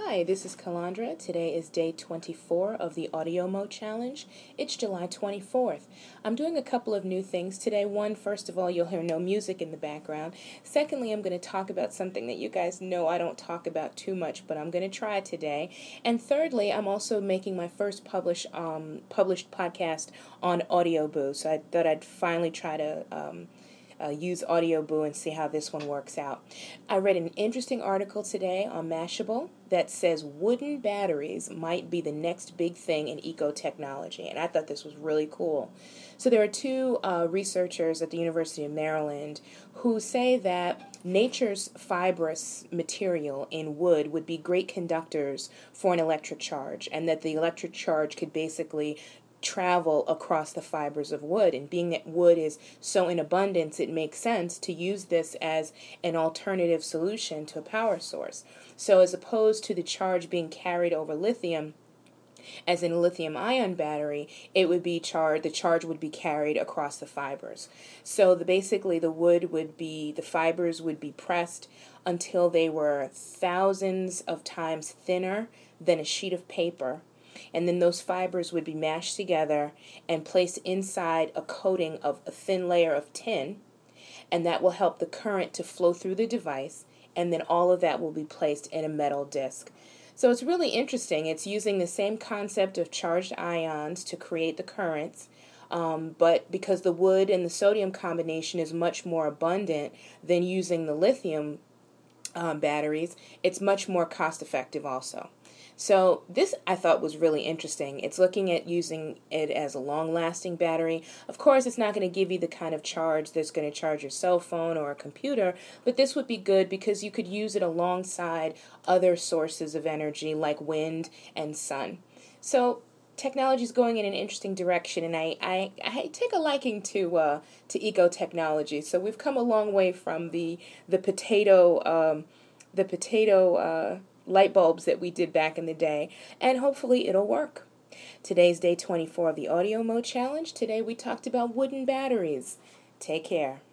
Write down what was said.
Hi, this is Kalandra. Today is day 24 of the Audio Mo Challenge. It's July 24th. I'm doing a couple of new things today. One, first of all, you'll hear no music in the background. Secondly, I'm going to talk about something that you guys know I don't talk about too much, but I'm going to try today. And thirdly, I'm also making my first published podcast on AudioBoo, so I thought I'd finally try to use AudioBoo and see how this one works out. I read an interesting article today on Mashable that says wooden batteries might be the next big thing in eco-technology, and I thought this was really cool. So there are two researchers at the University of Maryland who say that nature's fibrous material in wood would be great conductors for an electric charge, and that the electric charge could basically travel across the fibers of wood. And being that wood is so in abundance, it makes sense to use this as an alternative solution to a power source. So as opposed to the charge being carried over lithium, as in a lithium ion battery, the charge would be carried across the fibers. So basically the fibers would be pressed until they were thousands of times thinner than a sheet of paper. And then those fibers would be mashed together and placed inside a coating of a thin layer of tin, and that will help the current to flow through the device, and then all of that will be placed in a metal disc. So it's really interesting. It's using the same concept of charged ions to create the currents, but because the wood and the sodium combination is much more abundant than using the lithium batteries, it's much more cost effective also. So this I thought was really interesting. It's looking at using it as a long-lasting battery. Of course, it's not going to give you the kind of charge that's going to charge your cell phone or a computer, but this would be good because you could use it alongside other sources of energy like wind and sun. So technology is going in an interesting direction, and I take a liking to eco-technology. So we've come a long way from the potato light bulbs that we did back in the day, and hopefully it'll work. Today's day 24 of the Audio Mo Challenge. Today we talked about wooden batteries. Take care.